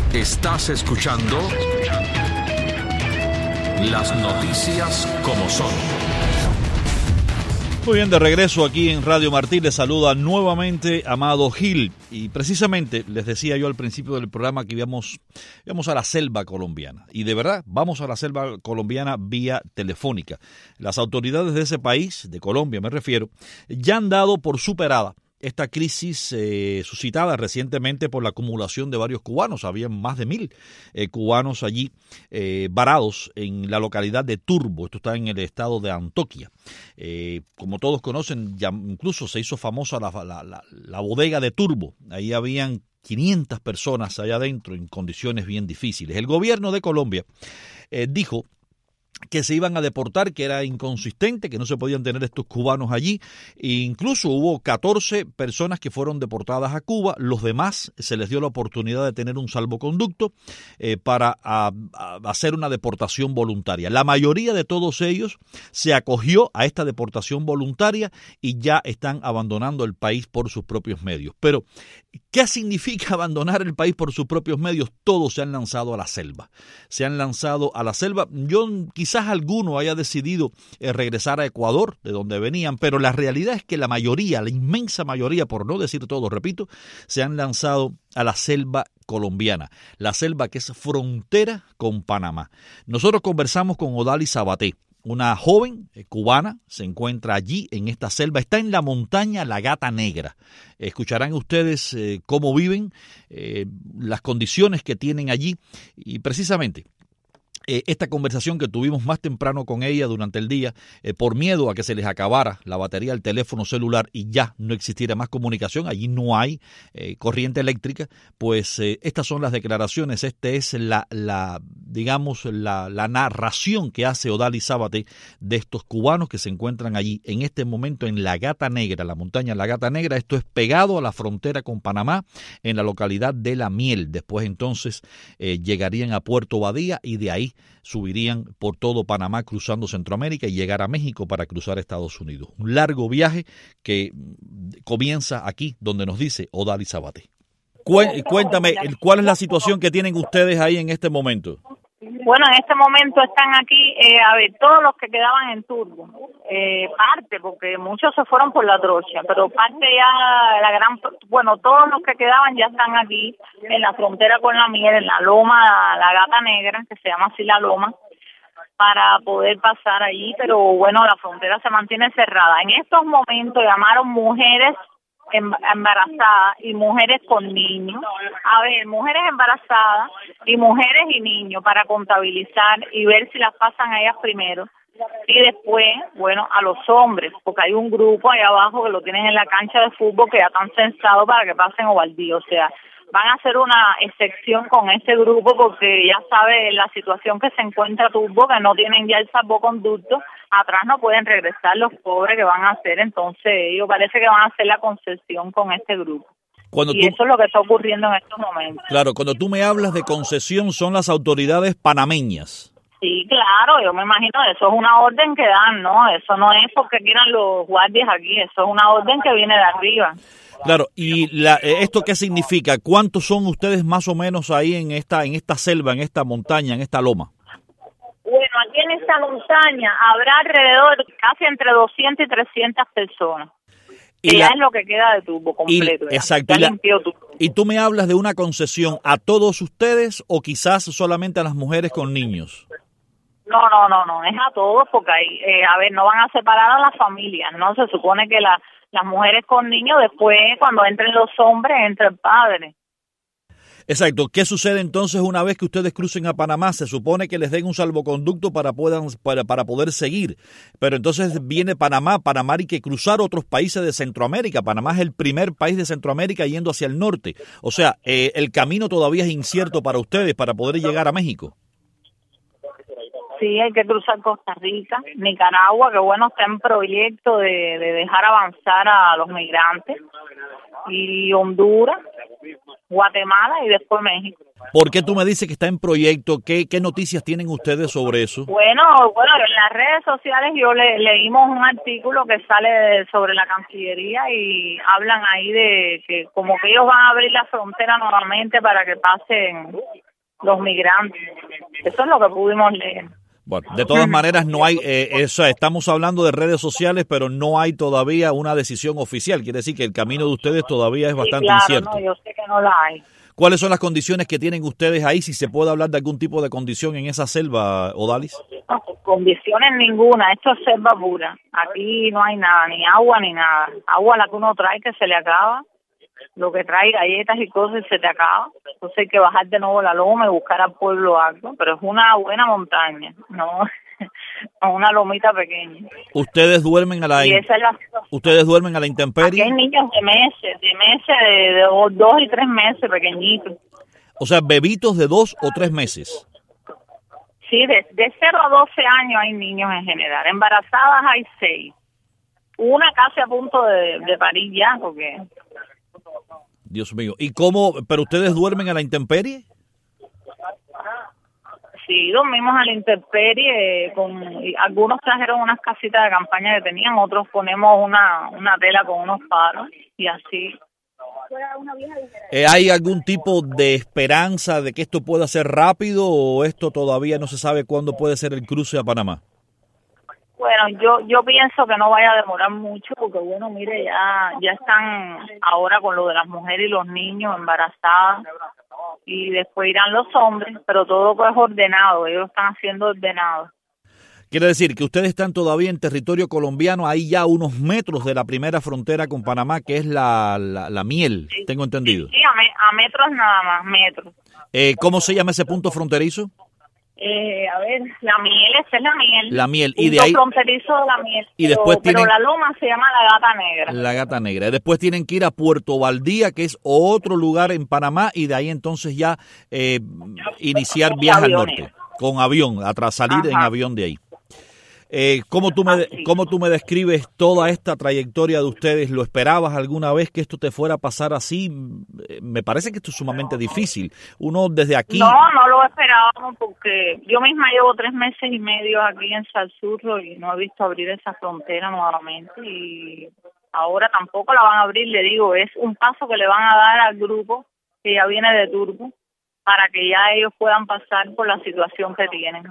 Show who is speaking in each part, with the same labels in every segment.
Speaker 1: Estás escuchando Las Noticias como son.
Speaker 2: Muy bien, de regreso aquí en Radio Martí, les saluda nuevamente Amado Gil. Y precisamente les decía yo al principio del programa que íbamos a la selva colombiana. Y de verdad, vamos a la selva colombiana vía telefónica. Las autoridades de ese país, de Colombia me refiero, ya han dado por superada esta crisis suscitada recientemente por la acumulación de varios cubanos. Había más de 1,000 cubanos allí varados en la localidad de Turbo. Esto está en el estado de Antioquia. Como todos conocen, ya incluso se hizo famosa la bodega de Turbo. Ahí habían 500 personas allá adentro en condiciones bien difíciles. El gobierno de Colombia dijo que se iban a deportar, que era inconsistente, que no se podían tener estos cubanos allí. E incluso hubo 14 personas que fueron deportadas a Cuba. Los demás se les dio la oportunidad de tener un salvoconducto para hacer una deportación voluntaria. La mayoría de todos ellos se acogió a esta deportación voluntaria y ya están abandonando el país por sus propios medios. Pero, ¿qué significa abandonar el país por sus propios medios? Todos se han lanzado a la selva. Yo quizás alguno haya decidido regresar a Ecuador, de donde venían, pero la realidad es que la mayoría, la inmensa mayoría, por no decir todo, repito, se han lanzado a la selva colombiana, la selva que es frontera con Panamá. Nosotros conversamos con Odalis Sabaté, una joven cubana, se encuentra allí en esta selva, está en la montaña La Gata Negra. Escucharán ustedes cómo viven, las condiciones que tienen allí y precisamente esta conversación que tuvimos más temprano con ella durante el día, por miedo a que se les acabara la batería del teléfono celular y ya no existiera más comunicación, allí no hay corriente eléctrica, pues estas son las declaraciones, esta es la narración que hace Odalis Sabaté de estos cubanos que se encuentran allí en este momento en La Gata Negra, la montaña La Gata Negra. Esto es pegado a la frontera con Panamá, en la localidad de La Miel. Después entonces llegarían a Puerto Badía y de ahí subirían por todo Panamá cruzando Centroamérica y llegar a México para cruzar Estados Unidos. Un largo viaje que comienza aquí donde nos dice Odalis Sabaté. Cuéntame, ¿cuál es la situación que tienen ustedes ahí en este momento?
Speaker 3: Bueno, en este momento están aquí, todos los que quedaban en Turbo, parte, porque muchos se fueron por la trocha, pero parte ya, todos los que quedaban ya están aquí, en la frontera con La Miel, en la loma, la Gata Negra, que se llama así la loma, para poder pasar allí, pero bueno, la frontera se mantiene cerrada. En estos momentos llamaron mujeres embarazadas y mujeres con niños, mujeres embarazadas y mujeres y niños para contabilizar y ver si las pasan a ellas primero y después, a los hombres, porque hay un grupo ahí abajo que lo tienen en la cancha de fútbol que ya están censados para que pasen Ovaldío, o sea, van a hacer una excepción con ese grupo porque ya sabe la situación que se encuentra Turbo, que no tienen ya el salvoconducto, atrás no pueden regresar los pobres que van a hacer, entonces ellos parece que van a hacer la concesión con este grupo. Eso es lo que está ocurriendo en estos momentos.
Speaker 2: Claro, cuando tú me hablas de concesión son las autoridades panameñas.
Speaker 3: Sí, claro, yo me imagino, eso es una orden que dan, ¿no? Eso no es porque quieran los guardias aquí, eso es una orden que viene de arriba.
Speaker 2: Claro, y ¿esto qué significa? ¿Cuántos son ustedes más o menos ahí en esta selva, en esta montaña, en esta loma?
Speaker 3: Bueno, aquí en esta montaña habrá alrededor casi entre 200 y 300 personas. Y ya es lo que queda de Turbo completo.
Speaker 2: Exacto. ¿Y tú me hablas de una concesión a todos ustedes o quizás solamente a las mujeres con niños?
Speaker 3: No, es a todos porque no van a separar a las familias, ¿no? Se supone que las mujeres con niños, después cuando entren los hombres, entra el padre.
Speaker 2: Exacto. ¿Qué sucede entonces una vez que ustedes crucen a Panamá? Se supone que les den un salvoconducto para poder seguir. Pero entonces viene Panamá hay que cruzar otros países de Centroamérica. Panamá es el primer país de Centroamérica yendo hacia el norte. O sea, el camino todavía es incierto para ustedes para poder llegar a México.
Speaker 3: Sí, hay que cruzar Costa Rica, Nicaragua, que bueno, está en proyecto de dejar avanzar a los migrantes, y Honduras, Guatemala y después México.
Speaker 2: ¿Por qué tú me dices que está en proyecto? ¿Qué noticias tienen ustedes sobre eso?
Speaker 3: Bueno, en las redes sociales leímos un artículo que sale sobre la Cancillería y hablan ahí de que como que ellos van a abrir la frontera nuevamente para que pasen los migrantes. Eso es lo que pudimos leer.
Speaker 2: Bueno, de todas maneras no hay, estamos hablando de redes sociales, pero no hay todavía una decisión oficial. Quiere decir que el camino de ustedes todavía es bastante incierto.
Speaker 3: No, yo sé que no la hay.
Speaker 2: ¿Cuáles son las condiciones que tienen ustedes ahí? Si se puede hablar de algún tipo de condición en esa selva, Odalis.
Speaker 3: No, condiciones ninguna, esto es selva pura. Aquí no hay nada, ni agua ni nada. Agua la que uno trae que se le acaba. Lo que trae galletas y cosas se te acaba. Entonces hay que bajar de nuevo la loma y buscar al pueblo alto. Pero es una buena montaña, no una lomita pequeña.
Speaker 2: ¿Ustedes duermen a la ustedes duermen a la intemperie?
Speaker 3: Aquí hay niños de meses, de 2 y 3 meses, pequeñitos.
Speaker 2: O sea, bebitos de 2 o 3 meses.
Speaker 3: Sí, de 0 a 12 años hay niños en general. Embarazadas hay 6. Una casi a punto de parir ya, porque...
Speaker 2: Dios mío. ¿Y cómo? ¿Pero ustedes duermen a la intemperie?
Speaker 3: Sí, dormimos a la intemperie. Algunos trajeron unas casitas de campaña que tenían, otros ponemos una tela con unos palos y así.
Speaker 2: ¿Hay algún tipo de esperanza de que esto pueda ser rápido o esto todavía no se sabe cuándo puede ser el cruce a Panamá?
Speaker 3: Bueno, yo pienso que no vaya a demorar mucho porque, bueno, mire, ya están ahora con lo de las mujeres y los niños embarazadas y después irán los hombres, pero todo es ordenado, ellos están haciendo ordenado.
Speaker 2: Quiere decir que ustedes están todavía en territorio colombiano, ahí ya a unos metros de la primera frontera con Panamá, que es la Miel, sí, tengo entendido.
Speaker 3: Sí, a metros nada más, metros.
Speaker 2: ¿Cómo se llama ese punto fronterizo?
Speaker 3: A ver, la Miel, esa es la Miel.
Speaker 2: La Miel, y de ahí...
Speaker 3: fronterizo de la Miel,
Speaker 2: y después
Speaker 3: pero la loma se llama la Gata Negra.
Speaker 2: La Gata Negra. Y después tienen que ir a Puerto Valdía, que es otro lugar en Panamá, y de ahí entonces ya iniciar viaje al norte, con avión, tras salir en avión de ahí. ¿Cómo tú me describes toda esta trayectoria de ustedes? ¿Lo esperabas alguna vez que esto te fuera a pasar así? Me parece que esto es sumamente difícil. Uno desde aquí...
Speaker 3: No lo esperábamos porque yo misma llevo 3 meses y medio aquí en Salsurro y no he visto abrir esa frontera nuevamente y ahora tampoco la van a abrir, le digo, es un paso que le van a dar al grupo que ya viene de Turbo para que ya ellos puedan pasar por la situación que tienen.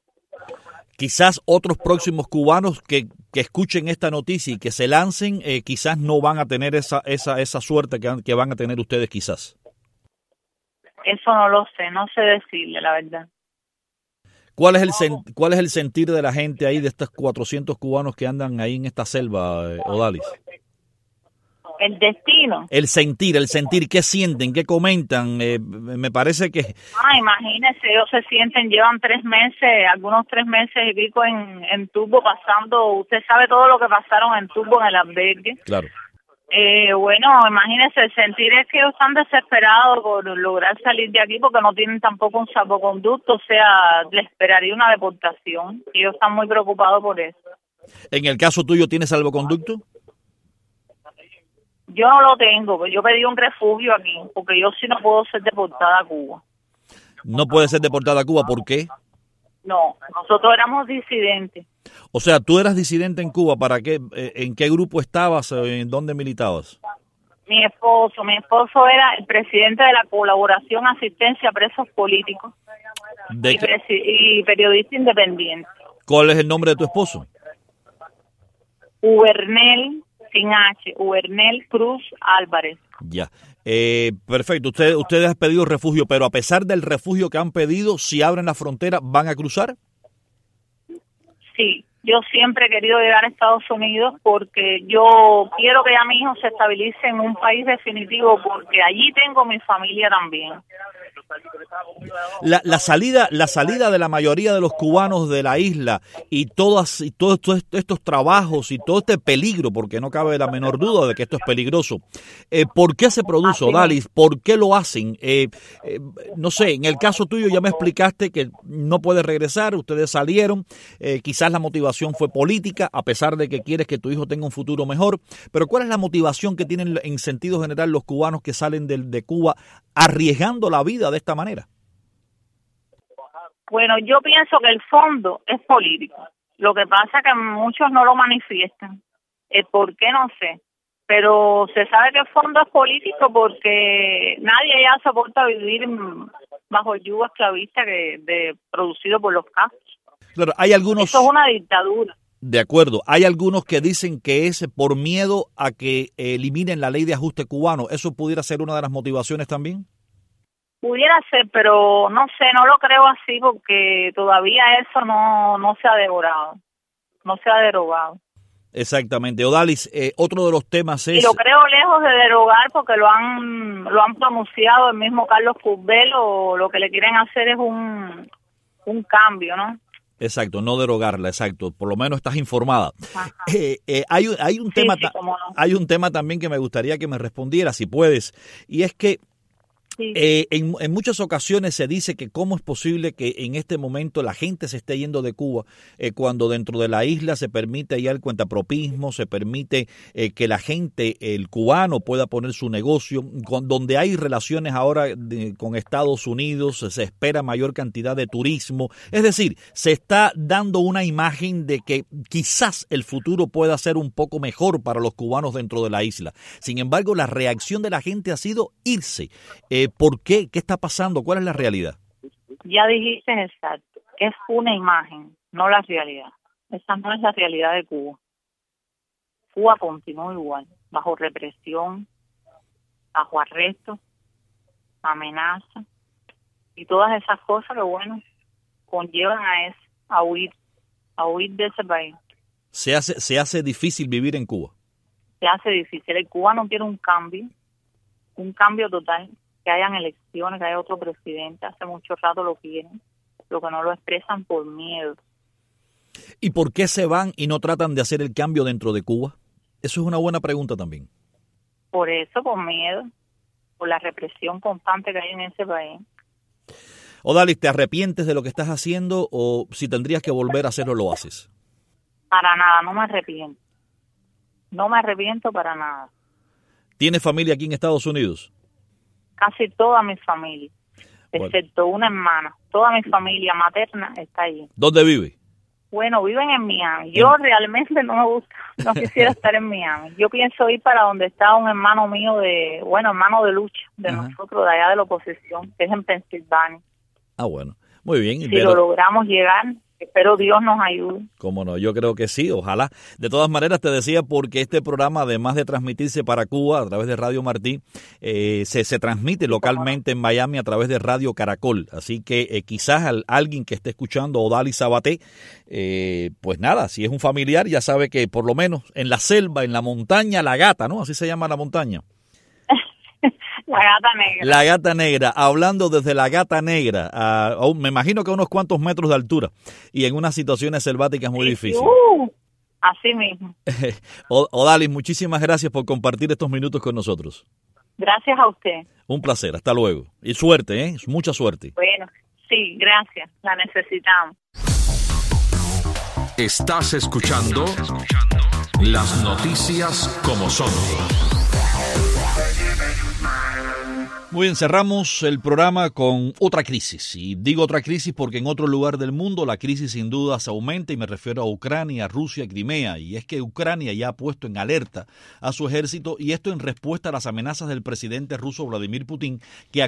Speaker 2: Quizás otros próximos cubanos que escuchen esta noticia y que se lancen, quizás no van a tener esa suerte que van a tener ustedes quizás.
Speaker 3: Eso no lo sé, no sé decirle la verdad.
Speaker 2: ¿Cuál es el sentir de la gente ahí, de estos 400 cubanos que andan ahí en esta selva, Odalis?
Speaker 3: El destino.
Speaker 2: El sentir, ¿qué sienten? ¿Qué comentan? Me parece que...
Speaker 3: imagínense, ellos se sienten, llevan 3 meses, algunos 3 meses y pico en Turbo pasando, usted sabe todo lo que pasaron en Turbo en el albergue.
Speaker 2: Claro.
Speaker 3: Bueno, imagínense, el sentir es que ellos están desesperados por lograr salir de aquí porque no tienen tampoco un salvoconducto, o sea, les esperaría una deportación y ellos están muy preocupados por eso.
Speaker 2: ¿En el caso tuyo tienes salvoconducto?
Speaker 3: Yo no lo tengo, pero yo pedí un refugio aquí, porque yo sí no puedo ser deportada a Cuba.
Speaker 2: ¿No puedes ser deportada a Cuba? ¿Por qué?
Speaker 3: No, nosotros éramos disidentes.
Speaker 2: O sea, tú eras disidente en Cuba, ¿para qué? ¿En qué grupo estabas? ¿En dónde militabas?
Speaker 3: Mi esposo era el presidente de la Colaboración Asistencia a Presos Políticos y periodista independiente.
Speaker 2: ¿Cuál es el nombre de tu esposo?
Speaker 3: Ubernel, sin H, Ubernel Cruz Álvarez.
Speaker 2: Ya, perfecto. Ustedes han pedido refugio, pero a pesar del refugio que han pedido, si abren la frontera, ¿van a cruzar?
Speaker 3: Sí, yo siempre he querido llegar a Estados Unidos porque yo quiero que ya mi hijo se estabilice en un país definitivo porque allí tengo mi familia también.
Speaker 2: La salida de la mayoría de los cubanos de la isla y todos estos trabajos y todo este peligro, porque no cabe la menor duda de que esto es peligroso. ¿Por qué se produce, Odalis? ¿Por qué lo hacen? No sé, en el caso tuyo ya me explicaste que no puedes regresar, ustedes salieron, quizás la motivación fue política, a pesar de que quieres que tu hijo tenga un futuro mejor, pero ¿cuál es la motivación que tienen en sentido general los cubanos que salen de Cuba arriesgando la vida de esta manera?
Speaker 3: Bueno, yo pienso que el fondo es político. Lo que pasa es que muchos no lo manifiestan. ¿Por qué? No sé. Pero se sabe que el fondo es político porque nadie ya soporta vivir bajo el yugo esclavista producido por los Castro.
Speaker 2: Claro, hay algunos...
Speaker 3: Eso es una dictadura.
Speaker 2: De acuerdo. Hay algunos que dicen que es por miedo a que eliminen la ley de ajuste cubano. ¿Eso pudiera ser una de las motivaciones también?
Speaker 3: Pudiera ser, pero no sé, no lo creo así porque todavía eso no se ha devorado, no se ha derogado.
Speaker 2: Exactamente. Odalis, otro de los temas es...
Speaker 3: Y lo creo lejos de derogar porque lo han pronunciado el mismo Carlos Curbelo, lo que le quieren hacer es un cambio, ¿no?
Speaker 2: Exacto, no derogarla, exacto. Por lo menos estás informada. Hay un tema, sí, no. Hay un tema también que me gustaría que me respondieras, si puedes, y es que sí. En muchas ocasiones se dice que cómo es posible que en este momento la gente se esté yendo de Cuba cuando dentro de la isla se permite ya el cuentapropismo, se permite que la gente, el cubano, pueda poner su negocio, donde hay relaciones ahora con Estados Unidos, se espera mayor cantidad de turismo. Es decir, se está dando una imagen de que quizás el futuro pueda ser un poco mejor para los cubanos dentro de la isla. Sin embargo, la reacción de la gente ha sido irse. ¿Por qué? ¿Qué está pasando? ¿Cuál es la realidad?
Speaker 3: Ya dijiste exacto. Es una imagen, no la realidad. Esa no es la realidad de Cuba. Cuba continúa igual, bajo represión, bajo arresto, amenaza y todas esas cosas que, bueno, conllevan a huir de ese país.
Speaker 2: Se hace difícil vivir en Cuba.
Speaker 3: Se hace difícil. El cubano quiere un cambio total. Que hayan elecciones, que haya otro presidente, hace mucho rato lo quieren, lo que no lo expresan por miedo.
Speaker 2: ¿Y por qué se van y no tratan de hacer el cambio dentro de Cuba? Eso es una buena pregunta también.
Speaker 3: Por eso, por miedo, por la represión constante que hay en ese país.
Speaker 2: Odalis, ¿te arrepientes de lo que estás haciendo o si tendrías que volver a hacerlo, lo haces?
Speaker 3: Para nada, no me arrepiento. No me arrepiento para nada.
Speaker 2: ¿Tienes familia aquí en Estados Unidos?
Speaker 3: Casi toda mi familia, excepto una hermana. Toda mi familia materna está allí.
Speaker 2: ¿Dónde vive?
Speaker 3: Bueno, viven en Miami. Yo realmente no me gusta, no quisiera estar en Miami. Yo pienso ir para donde está un hermano mío hermano de lucha de nosotros, de allá de la oposición, que es en Pensilvania.
Speaker 2: Ah, bueno, muy bien.
Speaker 3: Si lo logramos llegar, espero Dios nos ayude.
Speaker 2: Cómo no, yo creo que sí, ojalá. De todas maneras, te decía porque este programa, además de transmitirse para Cuba a través de Radio Martí, se transmite localmente en Miami a través de Radio Caracol. Así que quizás alguien que esté escuchando Odalis Sabaté, pues nada, si es un familiar, ya sabe que por lo menos en la selva, en la montaña, La Gata, ¿no? Así se llama la montaña.
Speaker 3: La Gata Negra.
Speaker 2: La Gata Negra, hablando desde La Gata Negra, me imagino que a unos cuantos metros de altura y en unas situaciones selváticas muy difíciles.
Speaker 3: Así mismo.
Speaker 2: Odalis, muchísimas gracias por compartir estos minutos con nosotros.
Speaker 3: Gracias a usted.
Speaker 2: Un placer, hasta luego. Y suerte, mucha suerte.
Speaker 3: Bueno, sí, gracias, la necesitamos.
Speaker 1: Estás escuchando las noticias como son.
Speaker 2: Muy bien, cerramos el programa con otra crisis. Y digo otra crisis porque en otro lugar del mundo la crisis sin duda se aumenta y me refiero a Ucrania, Rusia, Crimea. Y es que Ucrania ya ha puesto en alerta a su ejército y esto en respuesta a las amenazas del presidente ruso Vladimir Putin, que